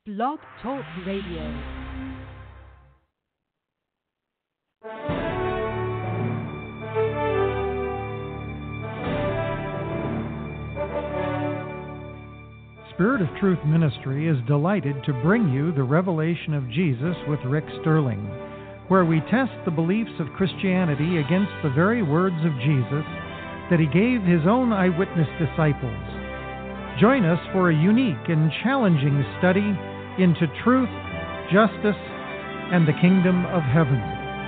Blog Talk Radio. Spirit of Truth Ministry is delighted to bring you the Revelation of Jesus with Rick Sterling, where we test the beliefs of Christianity against the very words of Jesus that he gave his own eyewitness disciples. Join us for a unique and challenging study into truth, justice, and the kingdom of heaven.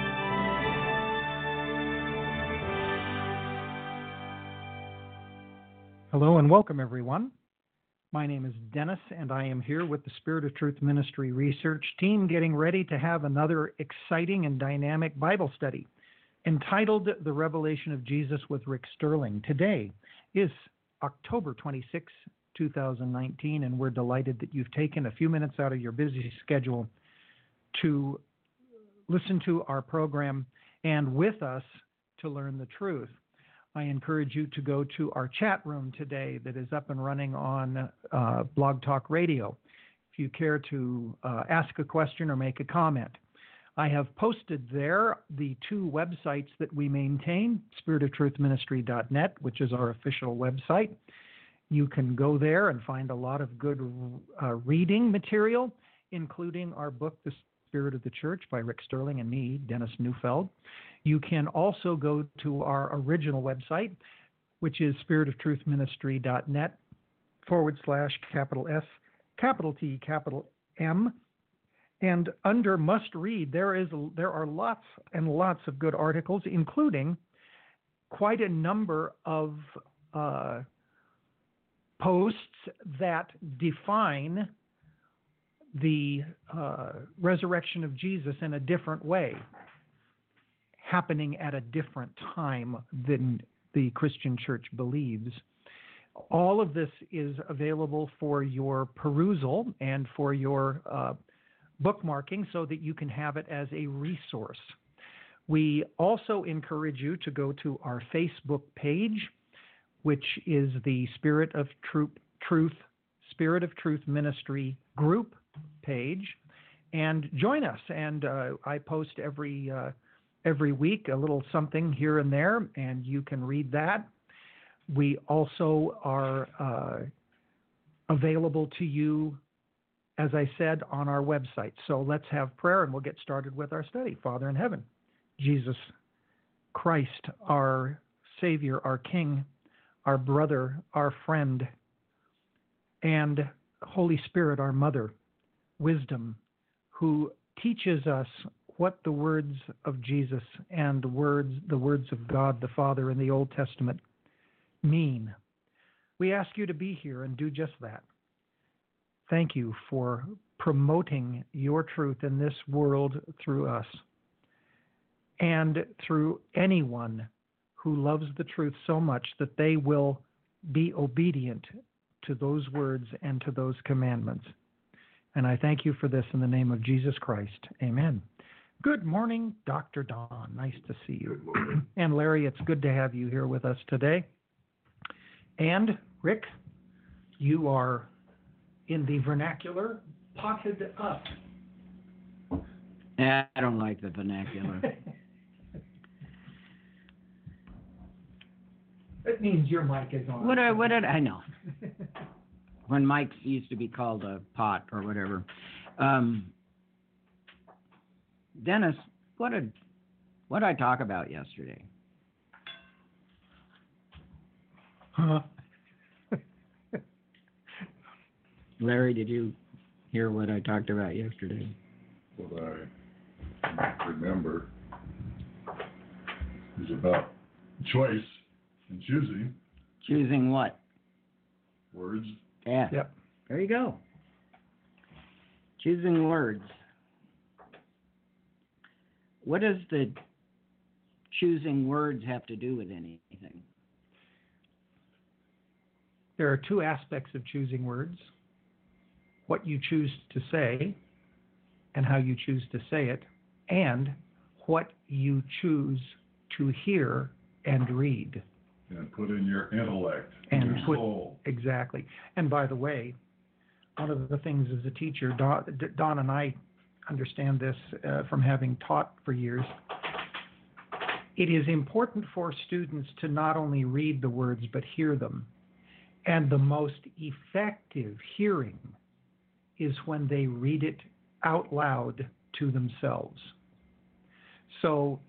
Hello and welcome, everyone. My name is Dennis, and I am here with the Spirit of Truth Ministry research team getting ready to have another exciting and dynamic Bible study entitled The Revelation of Jesus with Rick Sterling. Today is October 26, 2019, and we're delighted that you've taken a few minutes out of your busy schedule to listen to our program and with us to learn the truth. I encourage you to go to our chat room today that is up and running on Blog Talk Radio if you care to ask a question or make a comment. I have posted there the two websites that we maintain, spiritoftruthministry.net, which is our official website. You can go there and find a lot of good reading material, including our book, The Spirit of the Church by Rick Sterling and me, Dennis Neufeld. You can also go to our original website, which is spiritoftruthministry.net /S, capital T, capital M. And under Must Read, there are lots and lots of good articles, including quite a number of posts that define the resurrection of Jesus in a different way, happening at a different time than the Christian church believes. All of this is available for your perusal and for your bookmarking so that you can have it as a resource. We also encourage you to go to our Facebook page, which is the Spirit of Truth Ministry group page, and join us. And I post every week a little something here and there, and you can read that. We also are available to you, as I said, on our website. So let's have prayer, and we'll get started with our study. Father in heaven, Jesus Christ, our Savior, our King, our brother, our friend, and Holy Spirit, our mother, wisdom, who teaches us what the words of Jesus and the words of God the Father in the Old Testament mean. We ask you to be here and do just that. Thank you for promoting your truth in this world through us and through anyone who loves the truth so much that they will be obedient to those words and to those commandments. And I thank you for this in the name of Jesus Christ. Amen. Good morning, Dr. Don. Nice to see you. And Larry, it's good to have you here with us today. And Rick, you are, in the vernacular, potted up. I don't like the vernacular. It means your mic is on. What did I know? When mics used to be called a pot or whatever. Dennis, what did I talk about yesterday? Huh? Larry, did you hear what I talked about yesterday? What I remember is about choice and choosing. Choosing what? Words. Yeah. Yep. There you go. Choosing words. What does the choosing words have to do with anything? There are two aspects of choosing words: what you choose to say and how you choose to say it, and what you choose to hear and read. And put in your intellect, And your soul. Exactly. And by the way, one of the things as a teacher, Don and I understand this from having taught for years. It is important for students to not only read the words, but hear them. And the most effective hearing is when they read it out loud to themselves. So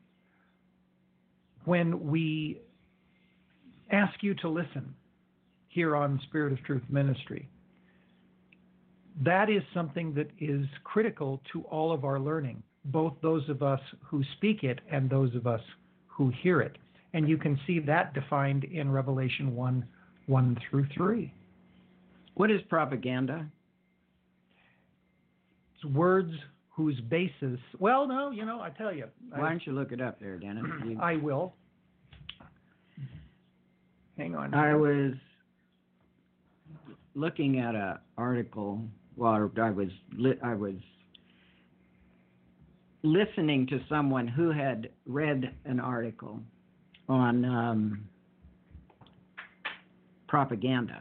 when we ask you to listen here on Spirit of Truth Ministry, that is something that is critical to all of our learning, both those of us who speak it and those of us who hear it. And you can see that defined in Revelation 1:1-3. What is propaganda? It's words whose basis, well, no, I tell you. Why don't you look it up there, Dennis? I will. Hang on. I was looking at an article. Well, I was listening to someone who had read an article on propaganda.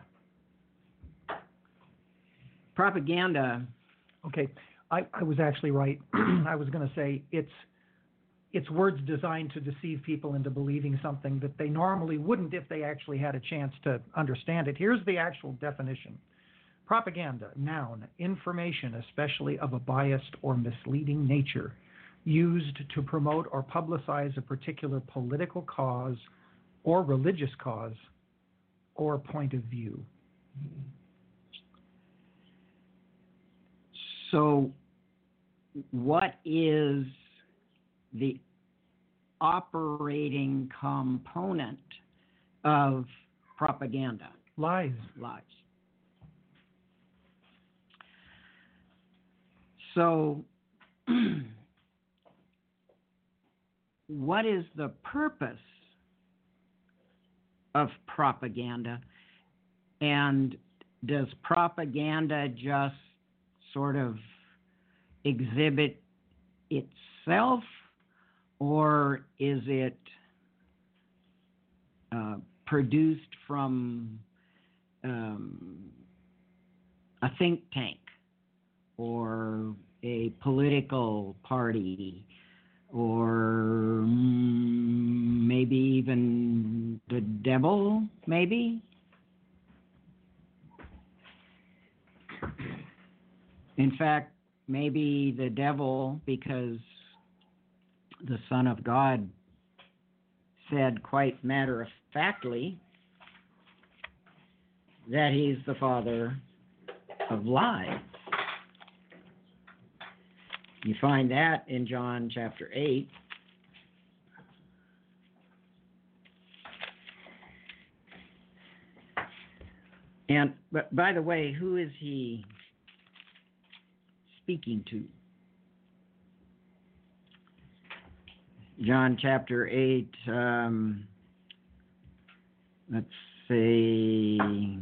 Propaganda. Okay, I was actually right. I was going to say it's words designed to deceive people into believing something that they normally wouldn't if they actually had a chance to understand it. Here's the actual definition. Propaganda, noun, information, especially of a biased or misleading nature, used to promote or publicize a particular political cause or religious cause or point of view. So, what is the operating component of propaganda? Lies. Lies. So, what is the purpose of propaganda? And does propaganda just sort of exhibit itself, or is it produced from a think tank or a political party, or maybe even the devil, maybe? In fact, maybe the devil, because the Son of God said quite matter-of-factly that he's the father of lies. You find that in John chapter 8. And, but by the way, who is he speaking to? John chapter 8, let's see.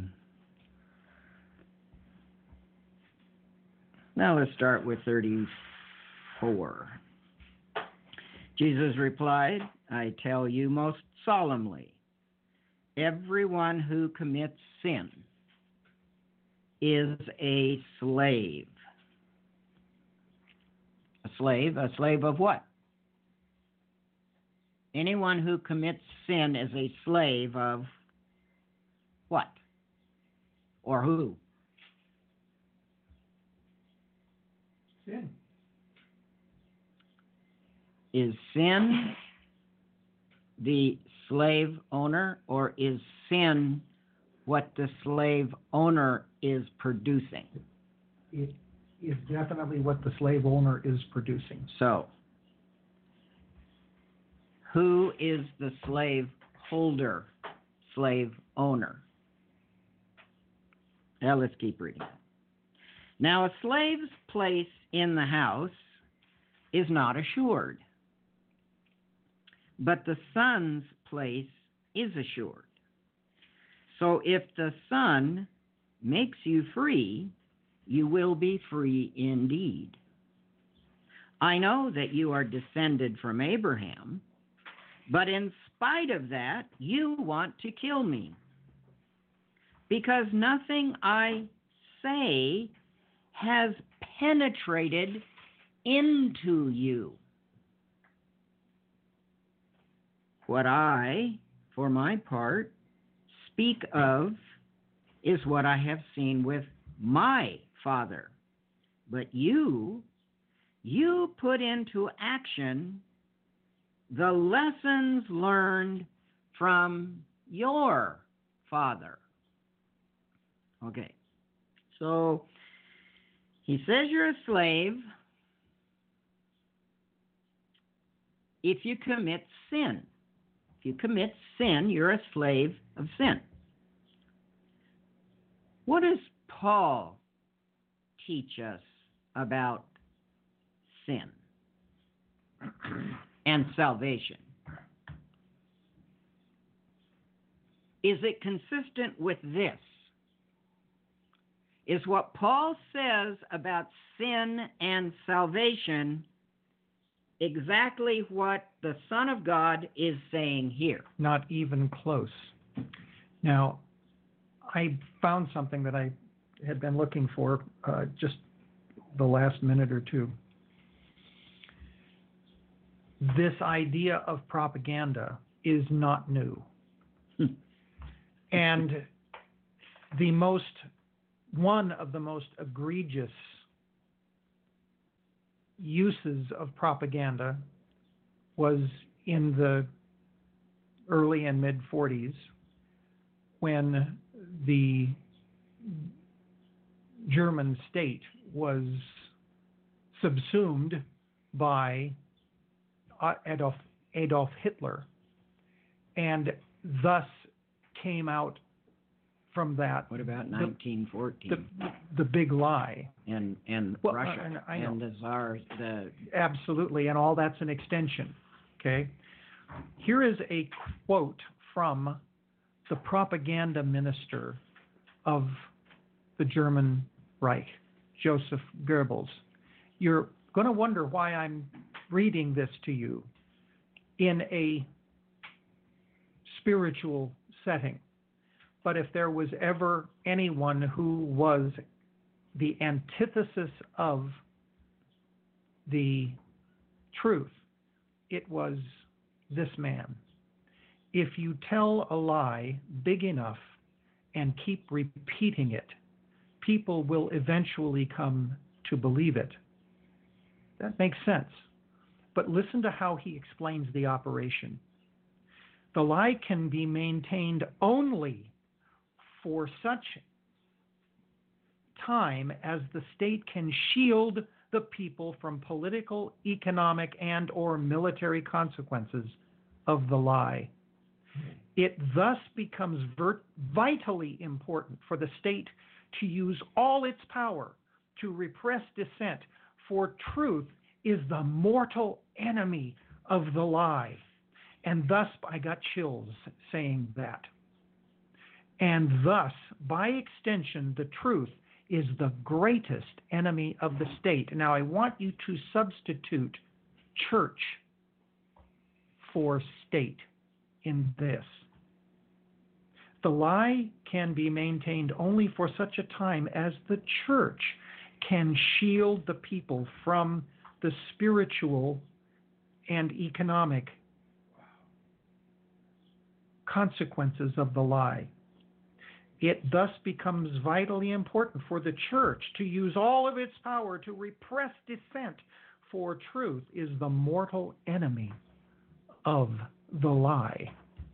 Now let's start with 34. Jesus replied, I tell you most solemnly, everyone who commits sin is a slave. A slave of what? Anyone who commits sin is a slave of what? Or who? Sin. Is sin the slave owner, or is sin what the slave owner is producing? It is definitely what the slave owner is producing. So, who is the slave holder, slave owner? Now let's keep reading. Now, a slave's place in the house is not assured, but the son's place is assured. So if the son makes you free, you will be free indeed. I know that you are descended from Abraham, but in spite of that, you want to kill me, because nothing I say has penetrated into you. What I, for my part, speak of is what I have seen with my Father. But you put into action the lessons learned from your Father. Okay, so he says you're a slave if you commit sin. If you commit sin, you're a slave of sin. What does Paul teach us about sin and salvation? Is it consistent with this? Is what Paul says about sin and salvation exactly what the Son of God is saying here? Not even close. Now, I found something that I had been looking for just the last minute or two. This idea of propaganda is not new. And one of the most egregious uses of propaganda was in the early and mid 40s when the German state was subsumed by Adolf Hitler, and thus came out from that. What about 1914? The big lie. And Well, Russia I know. and the Tsar. Absolutely, and all that's an extension. Okay? Here is a quote from the propaganda minister of the German Reich, Joseph Goebbels. You're going to wonder why I'm reading this to you in a spiritual setting. But if there was ever anyone who was the antithesis of the truth, it was this man. If you tell a lie big enough and keep repeating it, people will eventually come to believe it. That makes sense. But listen to how he explains the operation. The lie can be maintained only for such time as the state can shield the people from political, economic, and or military consequences of the lie. It thus becomes vitally important for the state to use all its power to repress dissent, for truth is the mortal enemy of the lie. And thus, I got chills saying that. And thus, by extension, the truth is the greatest enemy of the state. Now, I want you to substitute church for state in this. The lie can be maintained only for such a time as the church can shield the people from the spiritual and economic consequences of the lie. It thus becomes vitally important for the church to use all of its power to repress dissent, for truth is the mortal enemy of the lie.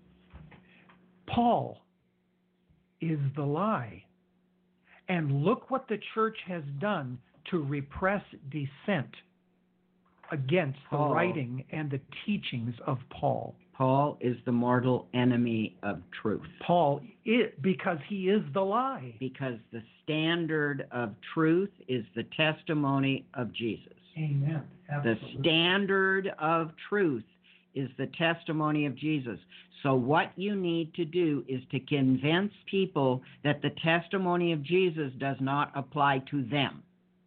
Paul is the lie. And look what the church has done to repress dissent against the writing and the teachings of Paul. Paul is the mortal enemy of truth. Paul is, because he is the lie. Because the standard of truth is the testimony of Jesus. Amen. Absolutely. The standard of truth is the testimony of Jesus. So what you need to do is to convince people that the testimony of Jesus does not apply to them.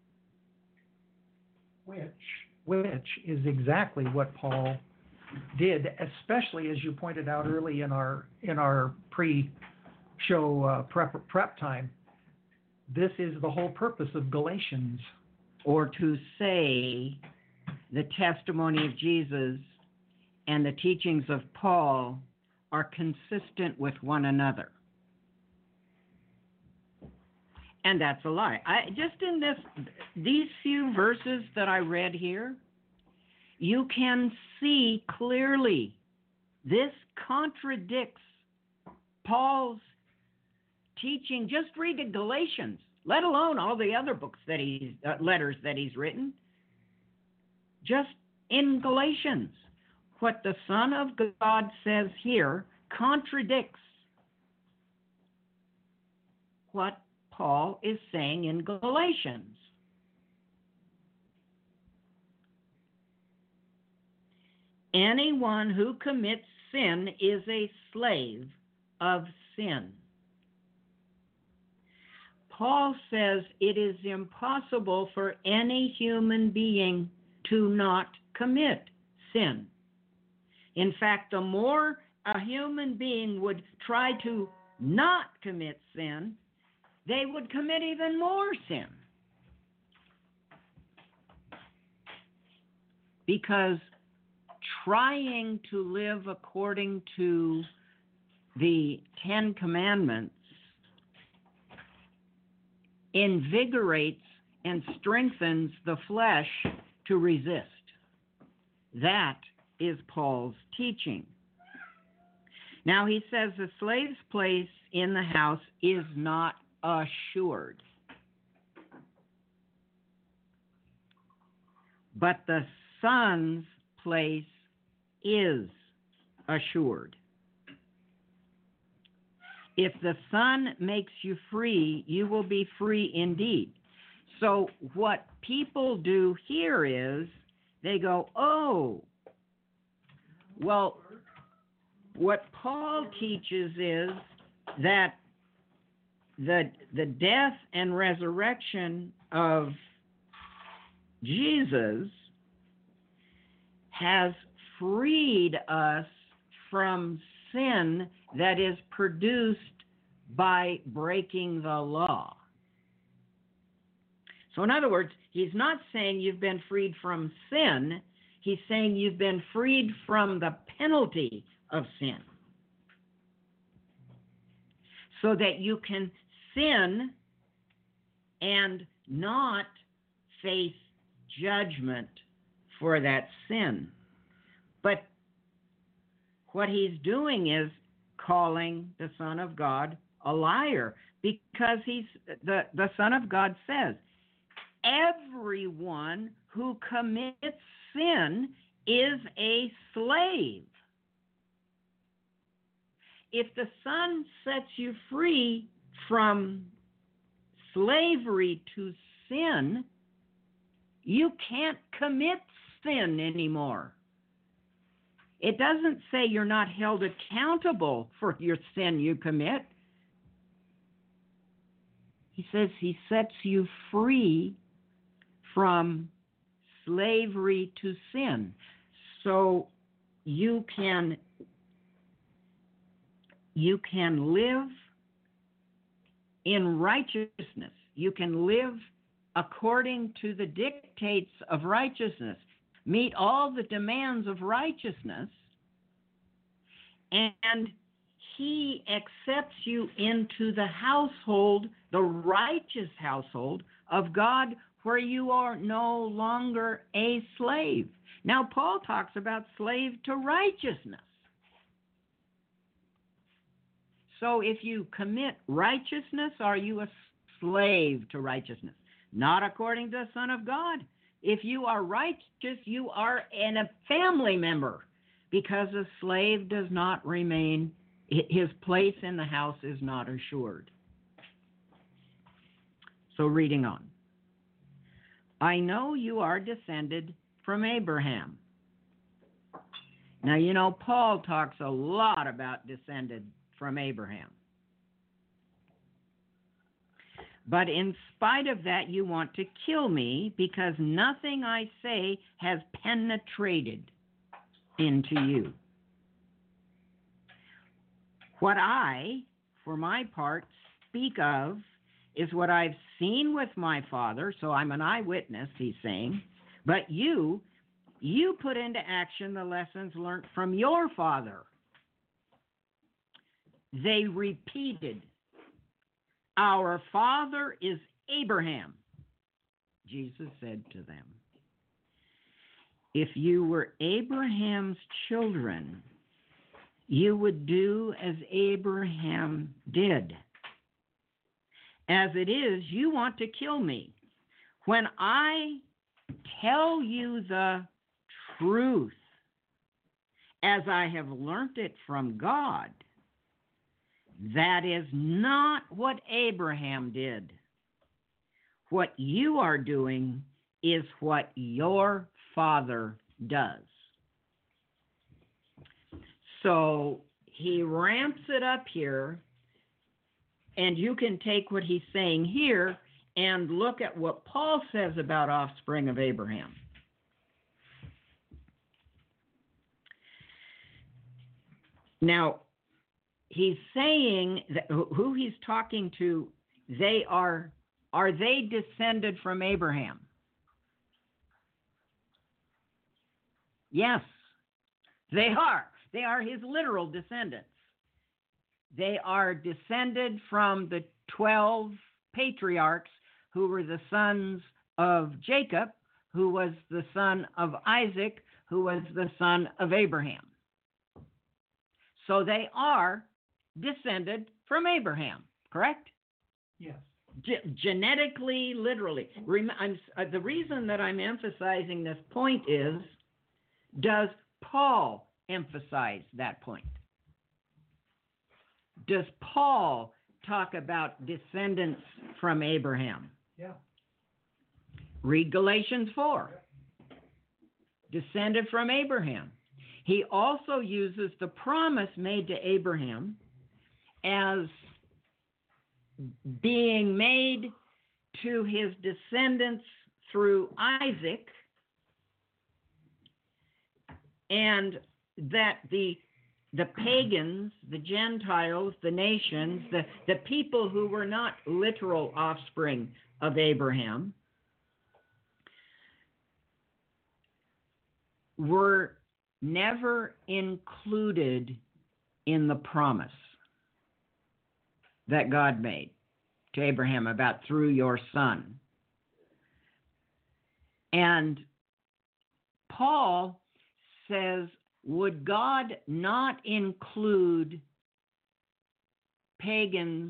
Which is exactly what Paul did, especially as you pointed out early in our pre-show prep time. This is the whole purpose of Galatians. Or to say the testimony of Jesus and the teachings of Paul are consistent with one another. And that's a lie. Just in these few verses that I read here, you can see clearly this contradicts Paul's teaching. Just read the Galatians, let alone all the other books that letters that he's written. Just in Galatians, what the Son of God says here contradicts what Paul is saying in Galatians. Anyone who commits sin is a slave of sin. Paul says it is impossible for any human being to not commit sin. In fact, the more a human being would try to not commit sin, they would commit even more sin. Because trying to live according to the Ten Commandments invigorates and strengthens the flesh to resist. That is Paul's teaching. Now he says the slave's place in the house is not assured, but the son's place is assured. If the Son makes you free, you will be free indeed. So what people do here is they go, oh, well, what Paul teaches is that the death and resurrection of Jesus has freed us from sin that is produced by breaking the law. So in other words, he's not saying you've been freed from sin. He's saying you've been freed from the penalty of sin, so that you can sin and not face judgment for that sin. But what he's doing is calling the Son of God a liar, because the Son of God says, everyone who commits sin is a slave. If the Son sets you free from slavery to sin, you can't commit sin anymore. It doesn't say you're not held accountable for your sin you commit. He says he sets you free from slavery to sin. So you can live in righteousness. You can live according to the dictates of righteousness, meet all the demands of righteousness, and he accepts you into the household, the righteous household of God, where you are no longer a slave. Now, Paul talks about slave to righteousness. So if you commit righteousness, are you a slave to righteousness? Not according to the Son of God. If you are righteous, you are a family member, because a slave does not remain, his place in the house is not assured. So reading on. I know you are descended from Abraham. Now, you know, Paul talks a lot about descended from Abraham. But in spite of that, you want to kill me, because nothing I say has penetrated into you. What I, for my part, speak of is what I've seen with my Father, so I'm an eyewitness, he's saying. But you put into action the lessons learned from your father. They repeated, our father is Abraham. Jesus said to them, if you were Abraham's children, you would do as Abraham did. As it is, you want to kill me. When I tell you the truth, as I have learnt it from God, that is not what Abraham did. What you are doing is what your father does. So he ramps it up here, and you can take what he's saying here and look at what Paul says about offspring of Abraham. Now, he's saying that who he's talking to, are they descended from Abraham? Yes, they are. They are his literal descendants. They are descended from the 12 patriarchs who were the sons of Jacob, who was the son of Isaac, who was the son of Abraham. So they are descended from Abraham, correct? Yes. Genetically, literally. The reason that I'm emphasizing this point is, does Paul emphasize that point? Does Paul talk about descendants from Abraham? Yeah. Read Galatians 4. Descended from Abraham. He also uses the promise made to Abraham as being made to his descendants through Isaac, and that the pagans, the Gentiles, the nations, the people who were not literal offspring of Abraham were never included in the promise that God made to Abraham about through your son. And Paul says, would God not include pagans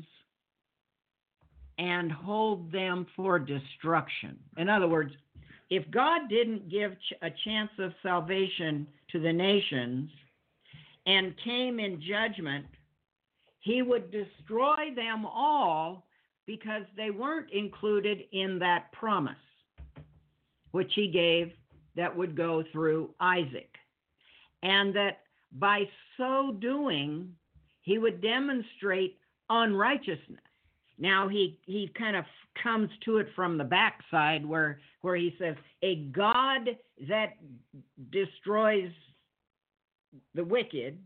and hold them for destruction? In other words, if God didn't give a chance of salvation to the nations and came in judgment, he would destroy them all because they weren't included in that promise, which he gave that would go through Isaac. And that by so doing, he would demonstrate unrighteousness. Now, he kind of comes to it from the backside where he says, a God that destroys the wicked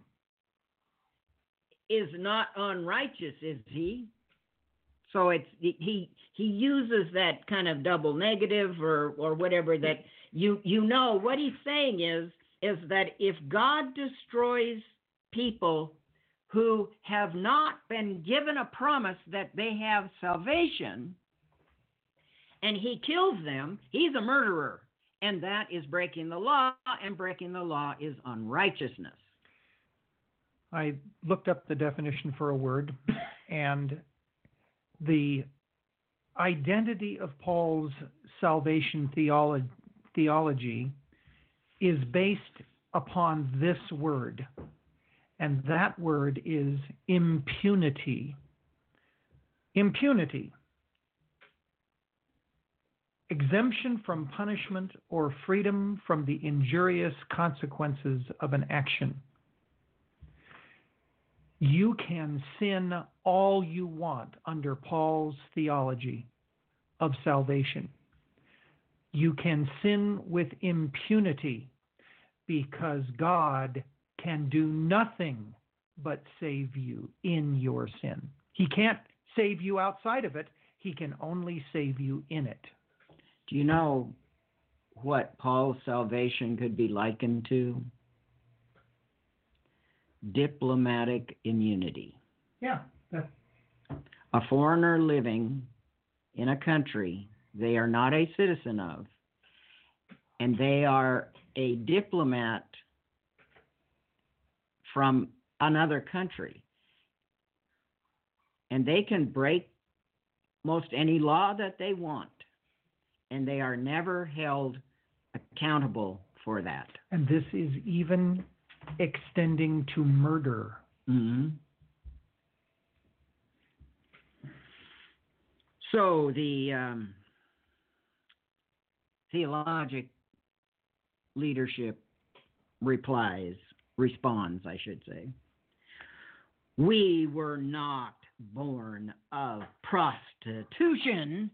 is not unrighteous, is he? So he uses that kind of double negative or whatever, that you know what he's saying is that if God destroys people who have not been given a promise that they have salvation, and he kills them, he's a murderer. And that is breaking the law, and breaking the law is unrighteousness. I looked up the definition for a word, and the identity of Paul's salvation theology is based upon this word, and that word is impunity. Impunity. Exemption from punishment or freedom from the injurious consequences of an action. You can sin all you want under Paul's theology of salvation. You can sin with impunity because God can do nothing but save you in your sin. He can't save you outside of it. He can only save you in it. Do you know what Paul's salvation could be likened to? Diplomatic immunity. Yeah. A foreigner living in a country they are not a citizen of, and they are a diplomat from another country, and they can break most any law that they want, and they are never held accountable for that. And this is even extending to murder. Mm-hmm. So the theologic leadership responds, I should say. We were not born of prostitution.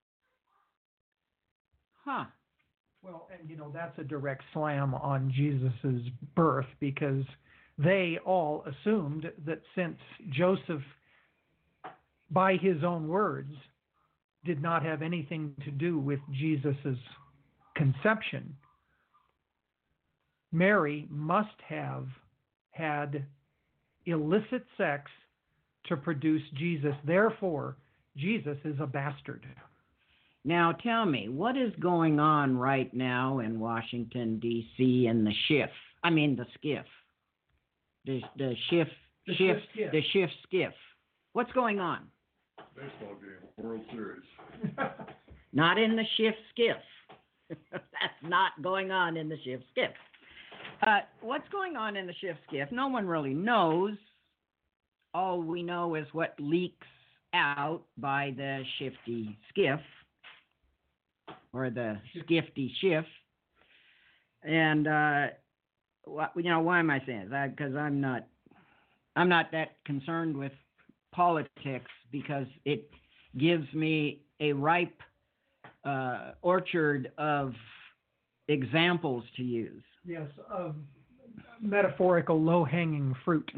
Huh. Well, and that's a direct slam on Jesus's birth, because they all assumed that since Joseph, by his own words, did not have anything to do with Jesus's conception, Mary must have had illicit sex to produce Jesus. Therefore, Jesus is a bastard. Now tell me, what is going on right now in Washington, D.C. in the skiff? The Schiff skiff. What's going on? Baseball game, World Series. Not in the Schiff skiff. That's not going on in the Schiff skiff. What's going on in the Schiff skiff? No one really knows. All we know is what leaks out by the shifty skiff, or the skifty Schiff. And why am I saying that? Because I'm not that concerned with politics, because it gives me a ripe orchard of examples to use. Yes, of metaphorical low-hanging fruit.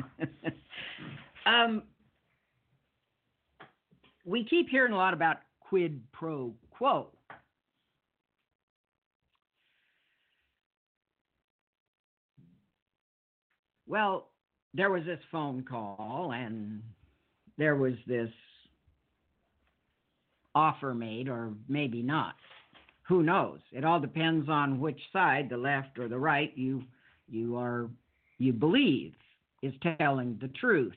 We keep hearing a lot about quid pro quo. Well, there was this phone call, and there was this offer made, or maybe not. Who knows? It all depends on which side, the left or the right, you believe is telling the truth.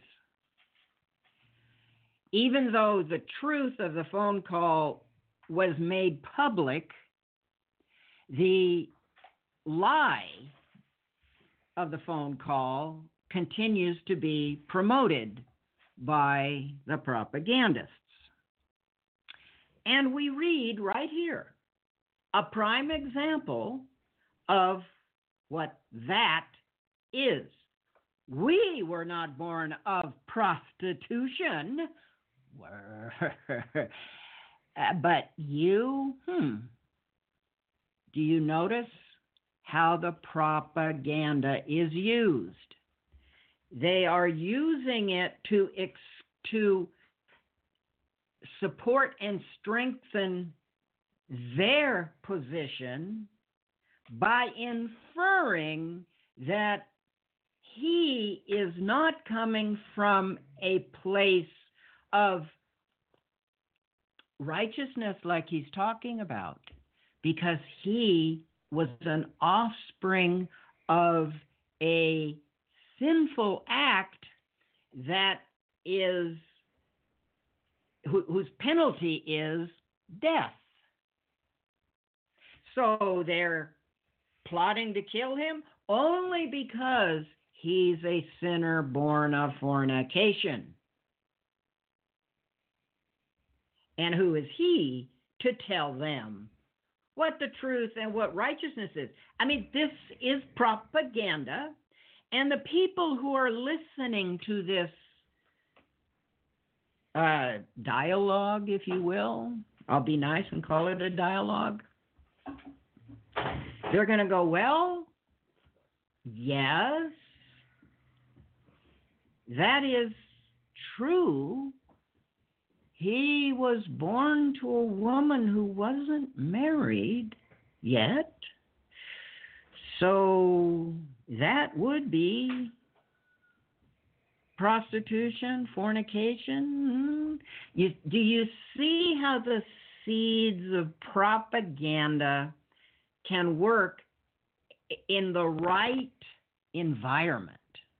Even though the truth of the phone call was made public, the lie of the phone call continues to be promoted by the propagandists. And we read right here a prime example of what that is. We were not born of prostitution. But you, do you notice how the propaganda is used? They are using it to support and strengthen their position by inferring that he is not coming from a place of righteousness like he's talking about, because he was an offspring of a sinful act that is whose penalty is death. So they're plotting to kill him only because he's a sinner born of fornication. And who is he to tell them what the truth and what righteousness is? I mean, this is propaganda. And the people who are listening to this dialogue, if you will, I'll be nice and call it a dialogue. They're going to go, well, yes, that is true. he was born to a woman who wasn't married yet. So that would be prostitution, fornication. Do you see how the seeds of propaganda can work in the right environment?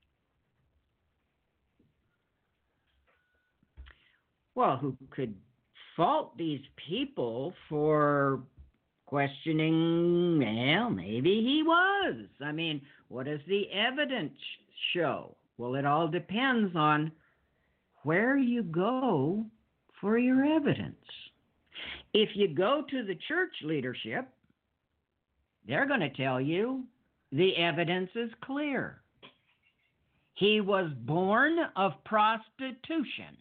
Well, who could fault these people for questioning? Well, maybe he was. I mean, what does the evidence show? Well, it all depends on where you go for your evidence. If you go to the church leadership, they're going to tell you the evidence is clear. He was born of prostitution.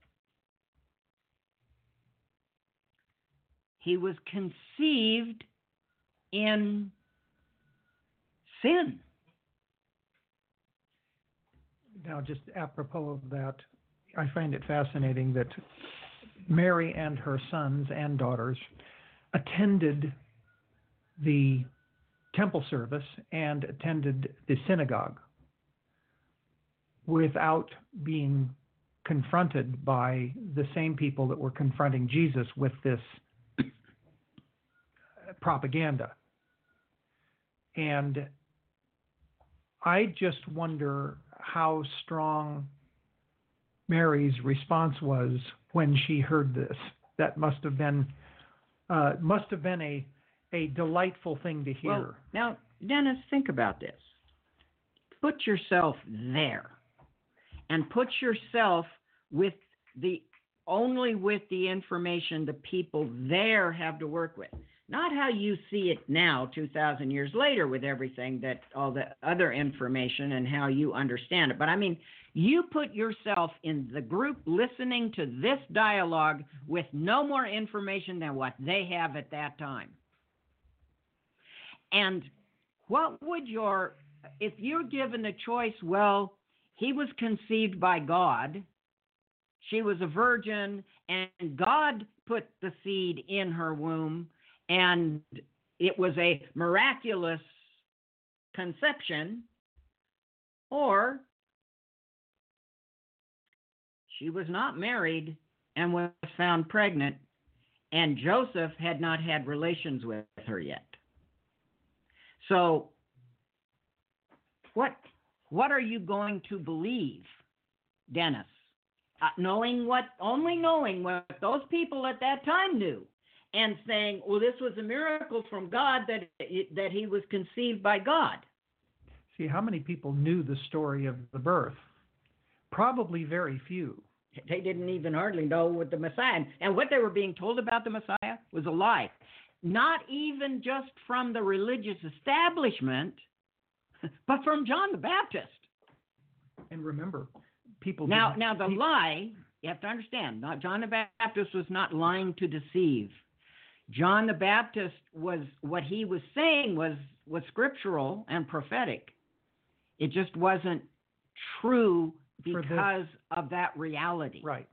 He was conceived in sin. Now, just apropos of that, I find it fascinating that Mary and her sons and daughters attended the temple service and attended the synagogue without being confronted by the same people that were confronting Jesus with this propaganda. And I just wonder how strong Mary's response was when she heard this. That must have been a delightful thing to hear. Well, now, Dennis, think about this. Put yourself there, and put yourself with the information the people there have to work with. Not how you see it now, 2,000 years later, with everything that all the other information and how you understand it. But I mean, you put yourself in the group listening to this dialogue with no more information than what they have at that time. And what would if you're given a choice, well, he was conceived by God, she was a virgin, and God put the seed in her womb, and it was a miraculous conception, or she was not married and was found pregnant, and Joseph had not had relations with her yet. So, what are you going to believe, Dennis? Only knowing what those people at that time knew, and saying, well, this was a miracle from God that he was conceived by God. See, how many people knew the story of the birth? Probably very few. They didn't even hardly know what the Messiah, and what they were being told about the Messiah was a lie. Not even just from the religious establishment, but from John the Baptist. And remember, people... Now the lie, you have to understand, John the Baptist was not lying to deceive. John the Baptist what he was saying was scriptural and prophetic. It just wasn't true because of that reality. Right.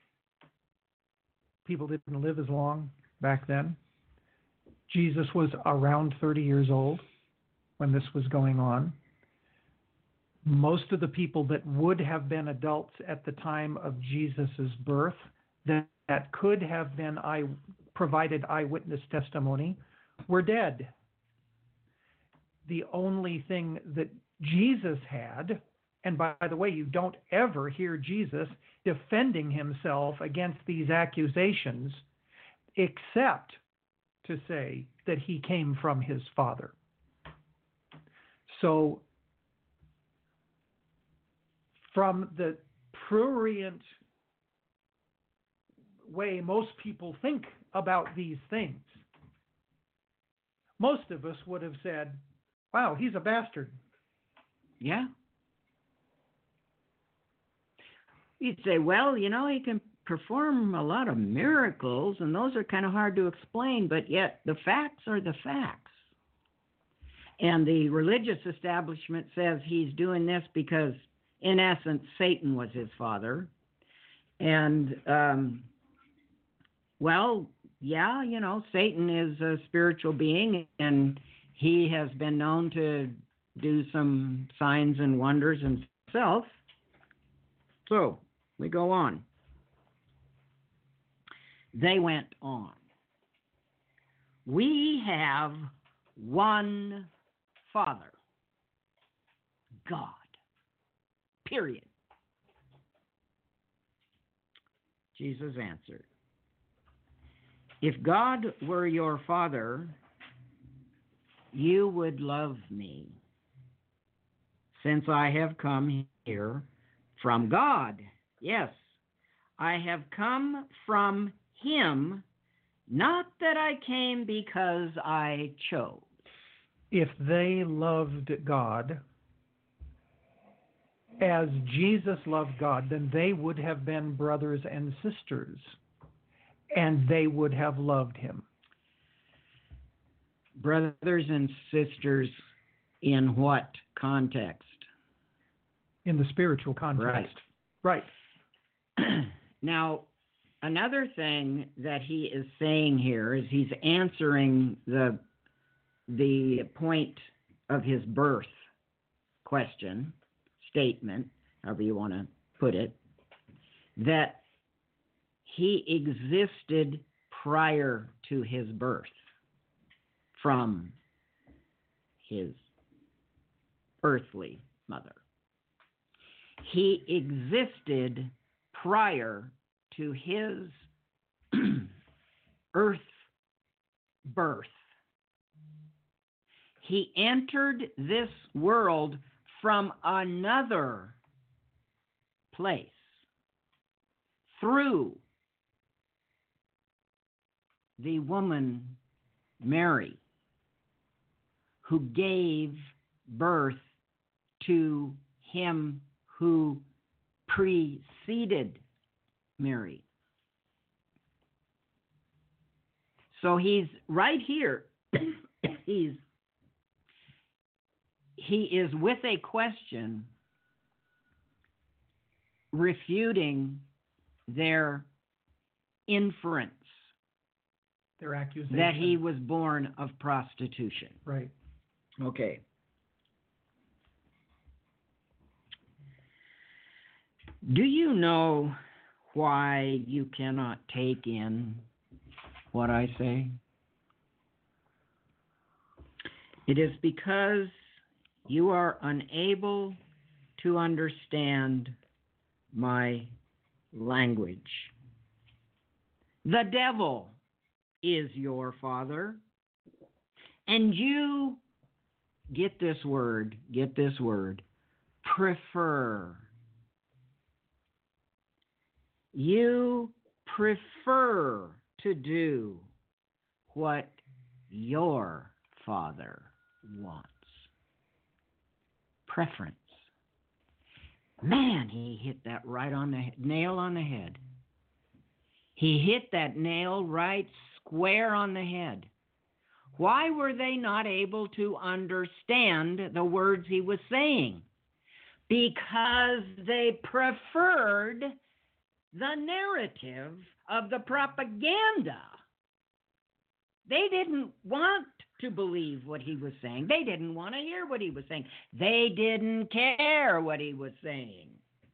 People didn't live as long back then. Jesus was around 30 years old when this was going on. Most of the people that would have been adults at the time of Jesus's birth that could have been provided eyewitness testimony were dead. The only thing that Jesus had, and by the way, you don't ever hear Jesus defending himself against these accusations, except to say that he came from his Father. So, from the prurient way most people think about these things, most of us would have said, wow, he's a bastard. Yeah. You'd say, well, he can perform a lot of miracles, and those are kind of hard to explain, but yet the facts are the facts. And the religious establishment says he's doing this because, in essence, Satan was his father. And Well, yeah, Satan is a spiritual being, and he has been known to do some signs and wonders himself. So, we go on. They went on. We have one Father, God. Period. Jesus answered, if God were your Father, you would love me, since I have come here from God. Yes, I have come from Him, not that I came because I chose. If they loved God as Jesus loved God, then they would have been brothers and sisters, and they would have loved Him. Brothers and sisters in what context? In the spiritual context. Right. Now, another thing that he is saying here is he's answering the point of his birth question, statement, however you want to put it, that he existed prior to his birth from his earthly mother. He existed prior to his earth birth. He entered this world from another place through the woman Mary, who gave birth to him who preceded Mary. So he's right here. He is with a question refuting their inference, their accusation that he was born of prostitution. Right. Okay. Do you know why you cannot take in what I say? It is because you are unable to understand my language. The devil is your father, and you, get this word, prefer. You prefer to do what your father wants. Preference. Man, he hit that right on the nail on the head. He hit that nail right square on the head. Why were they not able to understand the words he was saying? Because they preferred the narrative of the propaganda. They didn't want to believe what he was saying. They didn't want to hear what he was saying. They didn't care what he was saying.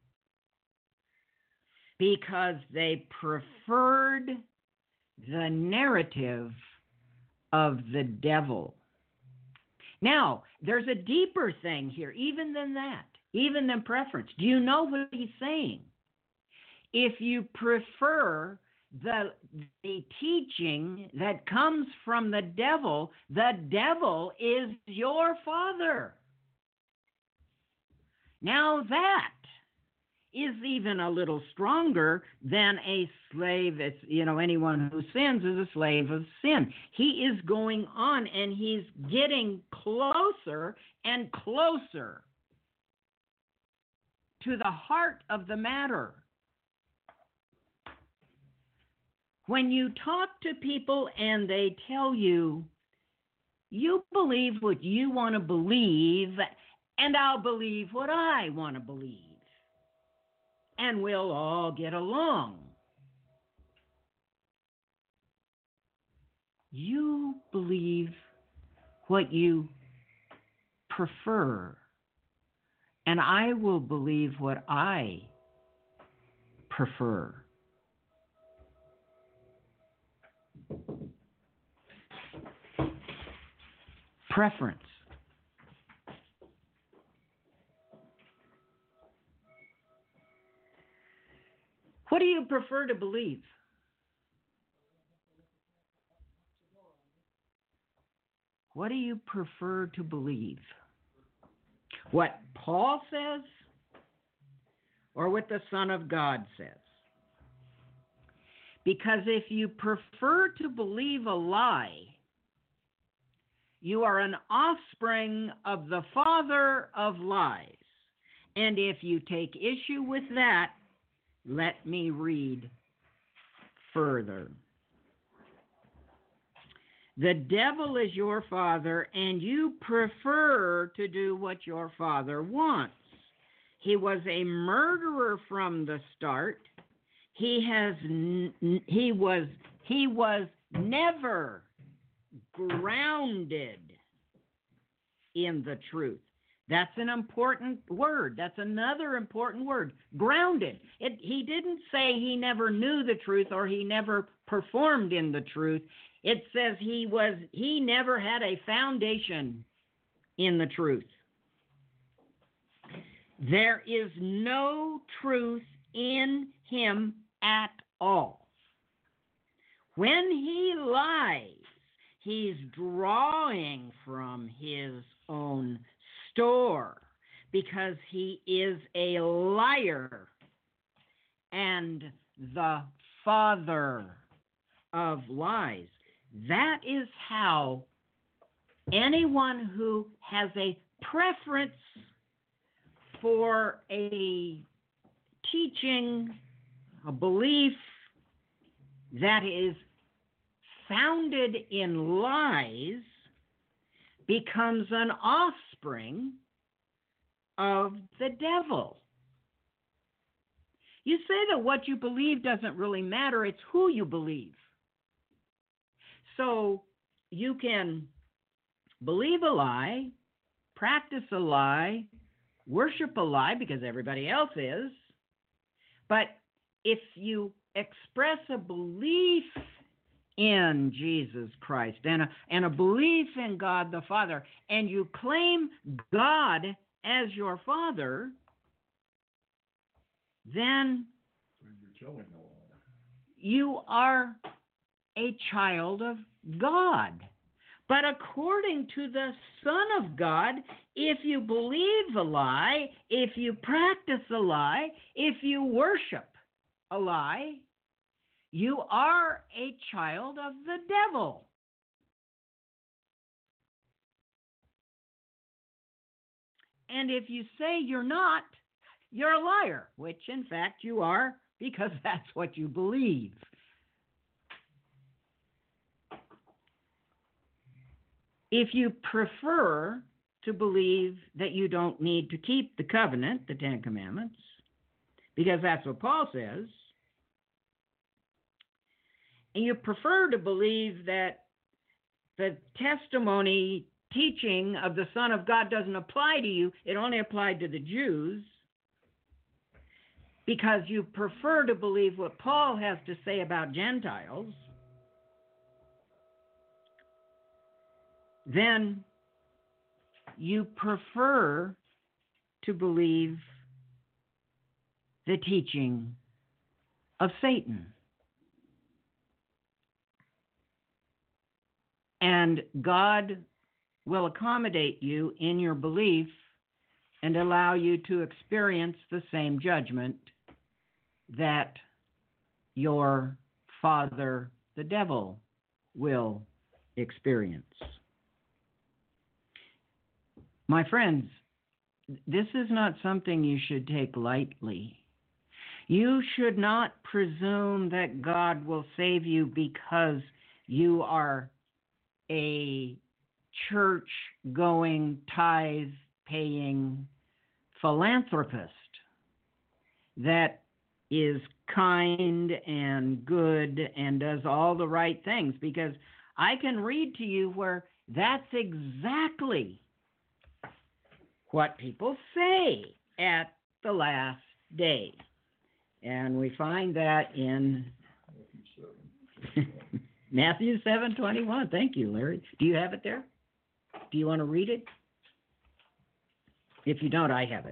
Because they preferred the narrative of the devil. Now, there's a deeper thing here, even than that, even than preference. Do you know what he's saying? If you prefer the teaching that comes from the devil is your father. Now that is even a little stronger than a slave. It's, anyone who sins is a slave of sin. He is going on and he's getting closer and closer to the heart of the matter. When you talk to people and they tell you, you believe what you want to believe, and I'll believe what I want to believe, and we'll all get along. You believe what you prefer, and I will believe what I prefer. Preference. What do you prefer to believe? What do you prefer to believe? What Paul says or what the Son of God says? Because if you prefer to believe a lie, you are an offspring of the father of lies. And if you take issue with that, let me read further. The devil is your father, and you prefer to do what your father wants. He was a murderer from the start. He was never grounded in the truth. That's an important word. That's another important word. Grounded. He didn't say he never knew the truth or he never performed in the truth. It says he never had a foundation in the truth. There is no truth in him at all. When he lies, he's drawing from his own store because he is a liar and the father of lies. That is how anyone who has a preference for a teaching, a belief that is founded in lies becomes an offspring of the devil. You say that what you believe doesn't really matter, it's who you believe. So you can believe a lie, practice a lie, worship a lie because everybody else is, but if you express a belief in Jesus Christ and a belief in God the Father, and you claim God as your Father, then you are a child of God. But according to the Son of God, if you believe a lie, if you practice a lie, if you worship a lie, you are a child of the devil. And if you say you're not, you're a liar, which in fact you are because that's what you believe. If you prefer to believe that you don't need to keep the covenant, the Ten Commandments, because that's what Paul says, and you prefer to believe that the testimony teaching of the Son of God doesn't apply to you, it only applied to the Jews, because you prefer to believe what Paul has to say about Gentiles, then you prefer to believe the teaching of Satan. And God will accommodate you in your belief and allow you to experience the same judgment that your father, the devil, will experience. My friends, this is not something you should take lightly. You should not presume that God will save you because you are a church-going, tithe-paying philanthropist that is kind and good and does all the right things. Because I can read to you where that's exactly what people say at the last day. And we find that in Matthew 7:21. Thank you, Larry. Do you have it there? Do you want to read it? If you don't, I have it.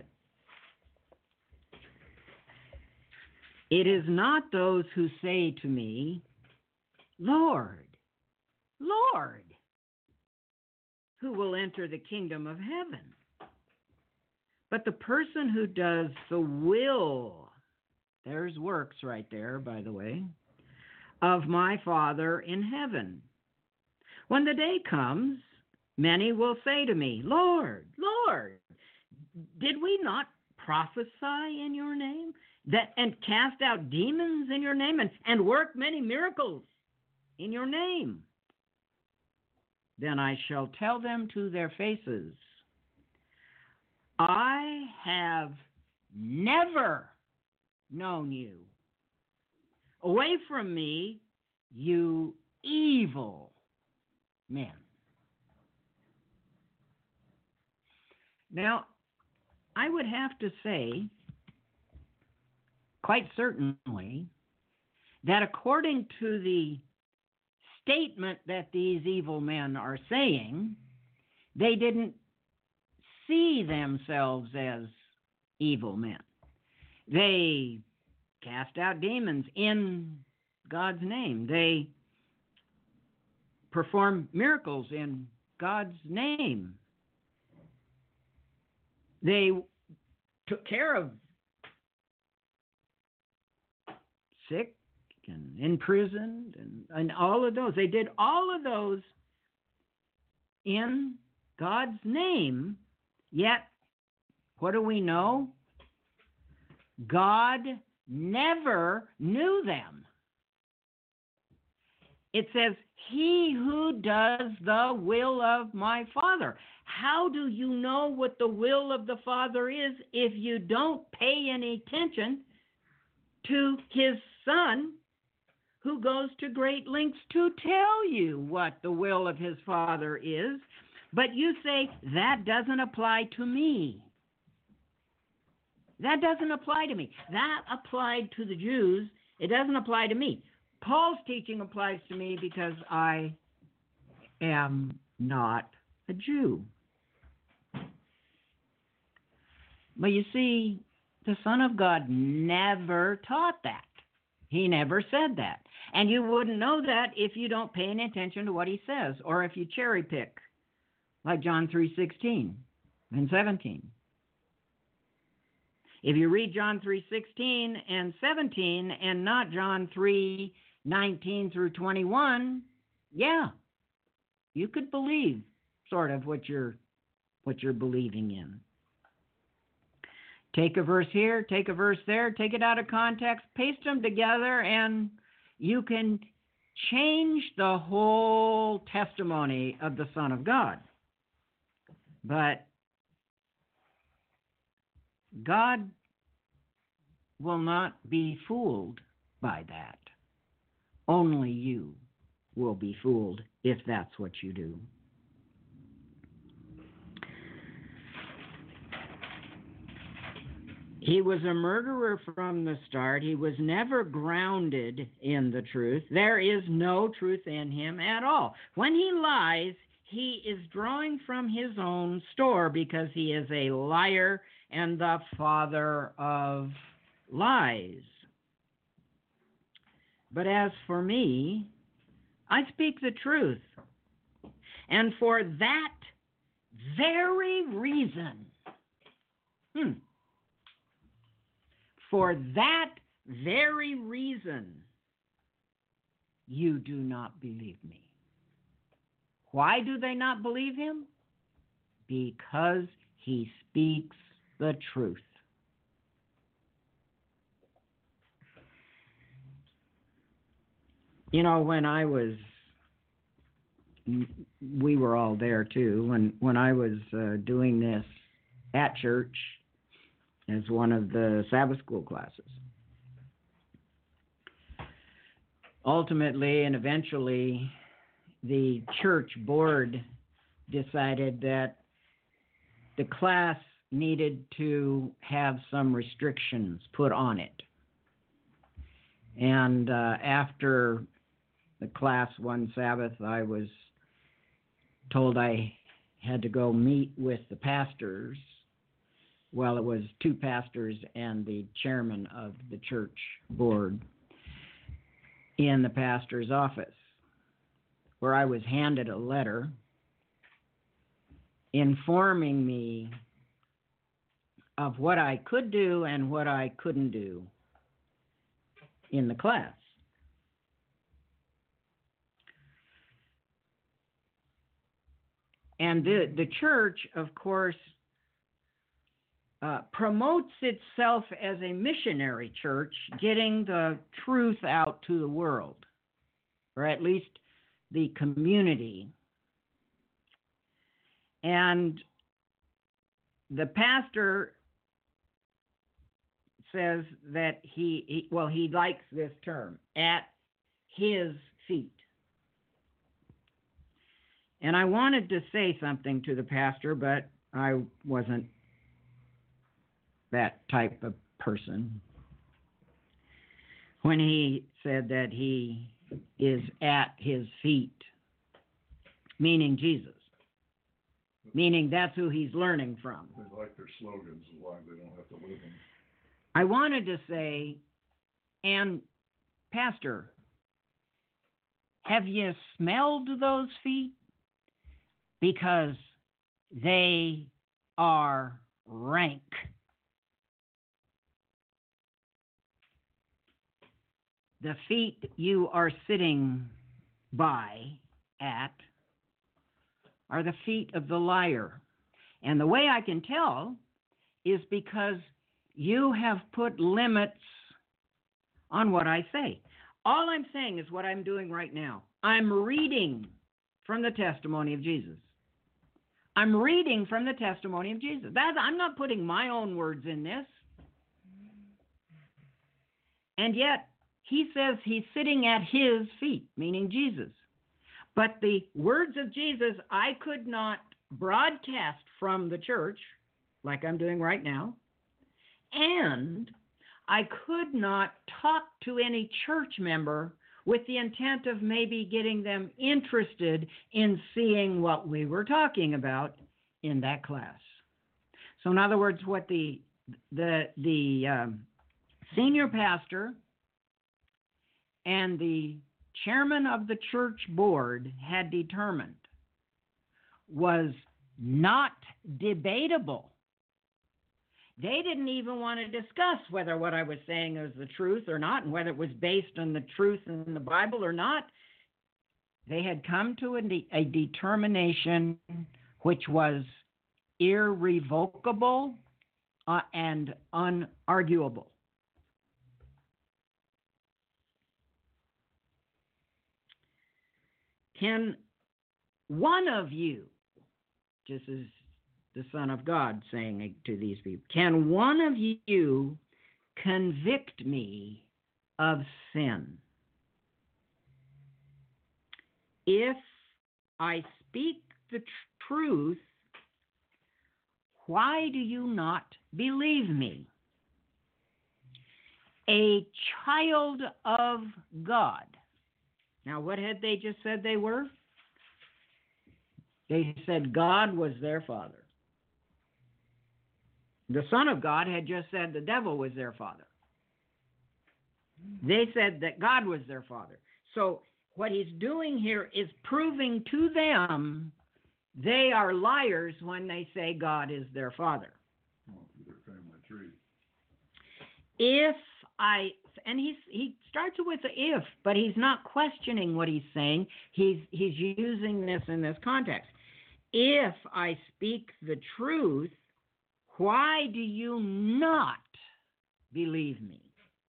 It is not those who say to me, Lord, Lord, who will enter the kingdom of heaven, but the person who does the will, there's works right there, by the way, of my Father in heaven. When the day comes, many will say to me, Lord, Lord, did we not prophesy in your name and cast out demons in your name and work many miracles in your name? Then I shall tell them to their faces, I have never known you. Away from me, you evil men. Now, I would have to say, quite certainly, that according to the statement that these evil men are saying, they didn't see themselves as evil men. They cast out demons in God's name. They perform miracles in God's name. They took care of sick and imprisoned and all of those. They did all of those in God's name, yet what do we know? God never knew them. It says, he who does the will of my Father. How do you know what the will of the Father is if you don't pay any attention to his Son, who goes to great lengths to tell you what the will of his Father is, but you say, that doesn't apply to me. That doesn't apply to me. That applied to the Jews. It doesn't apply to me. Paul's teaching applies to me because I am not a Jew. But you see, the Son of God never taught that. He never said that. And you wouldn't know that if you don't pay any attention to what he says, or if you cherry pick, like John 3:16 and 17. If you read John 3:16 and 17 and not John 3:19 through 21, yeah, you could believe sort of what you're believing in. Take a verse here, take a verse there, take it out of context, paste them together, and you can change the whole testimony of the Son of God. But God will not be fooled by that. Only you will be fooled if that's what you do. He was a murderer from the start. He was never grounded in the truth. There is no truth in him at all. When he lies, he is drawing from his own store because he is a liar and the father of lies. But as for me, I speak the truth. And for that very reason, you do not believe me. Why do they not believe him? Because he speaks the truth. You know, we were all there too, when I was doing this at church as one of the Sabbath school classes. Ultimately and eventually, the church board decided that the class needed to have some restrictions put on it. And after the class one Sabbath, I was told I had to go meet with the pastors. Well, it was two pastors and the chairman of the church board in the pastor's office, where I was handed a letter informing me of what I could do and what I couldn't do in the class. And the church, of course, promotes itself as a missionary church, getting the truth out to the world, or at least the community. And the pastor says that he likes this term, at his feet. And I wanted to say something to the pastor, but I wasn't that type of person. When he said that he is at his feet, meaning Jesus, meaning that's who he's learning from. They like their slogans, is why they don't have to live them. I wanted to say, and Pastor, have you smelled those feet? Because they are rank. The feet you are sitting at are the feet of the liar. And the way I can tell is because you have put limits on what I say. All I'm saying is what I'm doing right now. I'm reading from the testimony of Jesus. I'm reading from the testimony of Jesus. I'm not putting my own words in this. And yet, he says he's sitting at his feet, meaning Jesus. But the words of Jesus I could not broadcast from the church, like I'm doing right now, and I could not talk to any church member with the intent of maybe getting them interested in seeing what we were talking about in that class. So in other words, what the senior pastor and the chairman of the church board had determined was not debatable. They didn't even want to discuss whether what I was saying was the truth or not, and whether it was based on the truth in the Bible or not. They had come to a determination which was irrevocable and unarguable. Can one of you, just as the Son of God saying to these people, can one of you convict me of sin? If I speak the truth, why do you not believe me? A child of God. Now, what had they just said they were? They said God was their father. The Son of God had just said the devil was their father. They said that God was their father. So what he's doing here is proving to them they are liars when they say God is their father. Well, through their family tree. And he starts with the if, but he's not questioning what he's saying. He's using this in this context. If I speak the truth, why do you not believe me?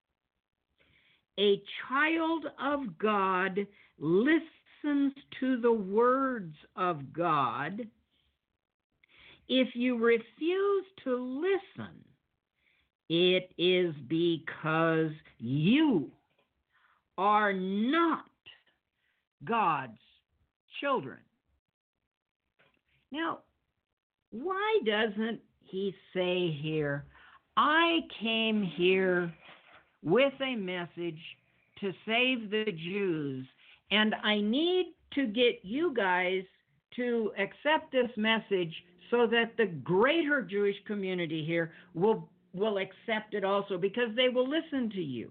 A child of God listens to the words of God. If you refuse to listen, it is because you are not God's children. Now, why doesn't he say here, I came here with a message to save the Jews, and I need to get you guys to accept this message so that the greater Jewish community here will accept it also, because they will listen to you.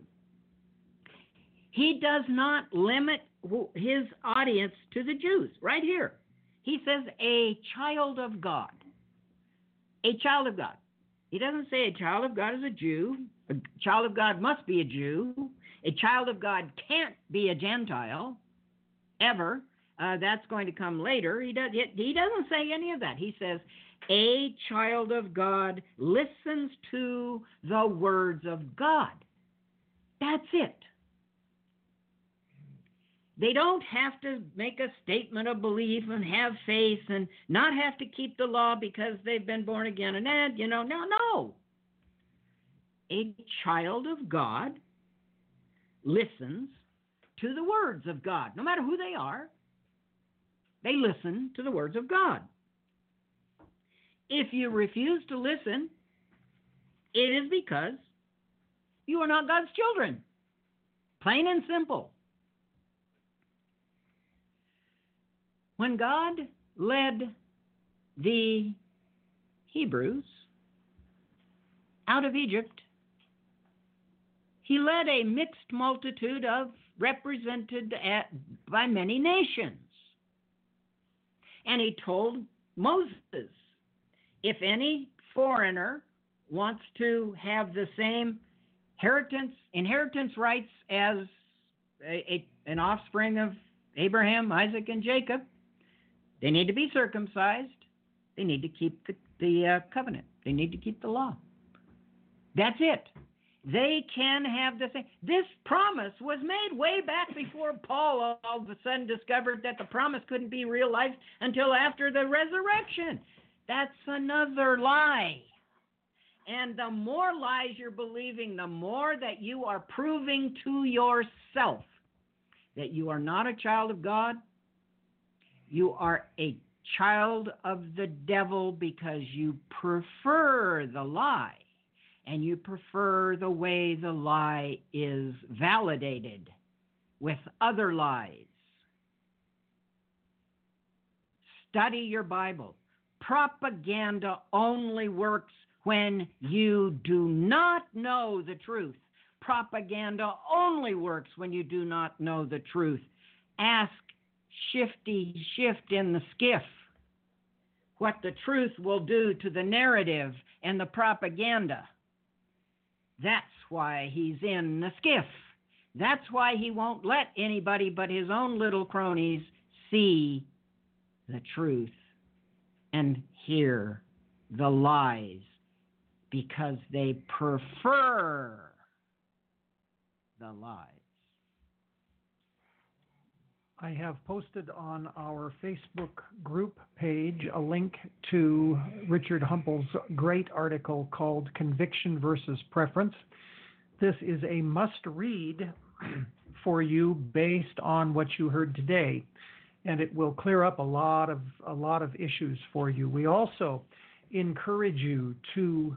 He does not limit his audience to the Jews. Right here, he says a child of God. A child of God. He doesn't say a child of God is a Jew. A child of God must be a Jew. A child of God can't be a Gentile, ever. That's going to come later. He doesn't say any of that. He says, a child of God listens to the words of God. That's it. They don't have to make a statement of belief and have faith and not have to keep the law because they've been born again and that, no. A child of God listens to the words of God. No matter who they are, they listen to the words of God. If you refuse to listen, it is because you are not God's children. Plain and simple. When God led the Hebrews out of Egypt, he led a mixed multitude represented by many nations. And he told Moses, if any foreigner wants to have the same inheritance rights as an offspring of Abraham, Isaac, and Jacob, they need to be circumcised. They need to keep the covenant. They need to keep the law. That's it. They can have the same. This promise was made way back before Paul all of a sudden discovered that the promise couldn't be realized until after the resurrection. That's another lie. And the more lies you're believing, the more that you are proving to yourself that you are not a child of God. You are a child of the devil because you prefer the lie, and you prefer the way the lie is validated with other lies. Study your Bible. Propaganda only works when you do not know the truth. Propaganda only works when you do not know the truth. Ask Shifty Shift in the Skiff what the truth will do to the narrative and the propaganda. That's why he's in the skiff. That's why he won't let anybody but his own little cronies see the truth and hear the lies, because they prefer the lies. I have posted on our Facebook group page a link to Richard Humple's great article called Conviction versus Preference. This is a must-read for you based on what you heard today, and it will clear up a lot of issues for you. We also encourage you to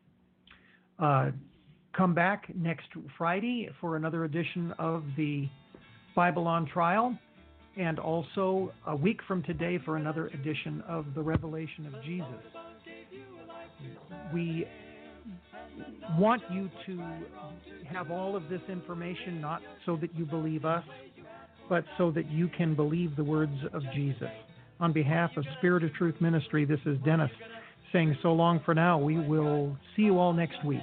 come back next Friday for another edition of the Bible on Trial, and also a week from today for another edition of the Revelation of Jesus. We want you to have all of this information, not so that you believe us, but so that you can believe the words of Jesus. On behalf of Spirit of Truth Ministry, this is Dennis saying so long for now. We will see you all next week.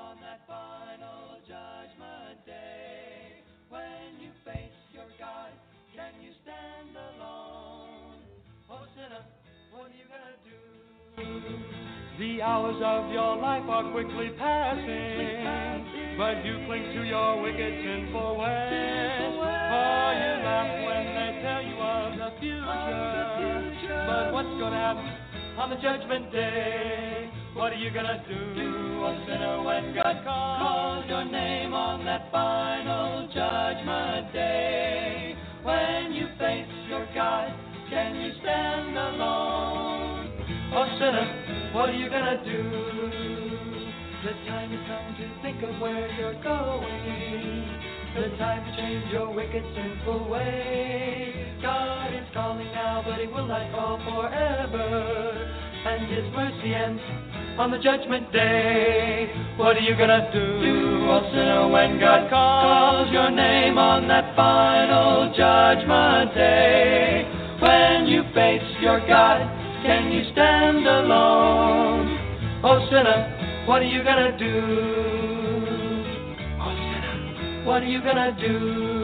The hours of your life are quickly passing, but you cling to your wicked, sinful ways. Oh, you laugh when they tell you of the future, but what's going to happen on the judgment day? What are you going to do, a sinner, when God calls your name on that final judgment day? When you face your God can you stand alone? Oh, sinner, what are you gonna do? The time has come to think of where you're going. The time to change your wicked, sinful way. God is calling now, but He will not call forever. And His mercy ends on the judgment day. What are you gonna do, oh sinner, when God calls your name on that final judgment day? When you face your God, can you stand alone? Oh sinner, what are you gonna do? Oh sinner, what are you gonna do?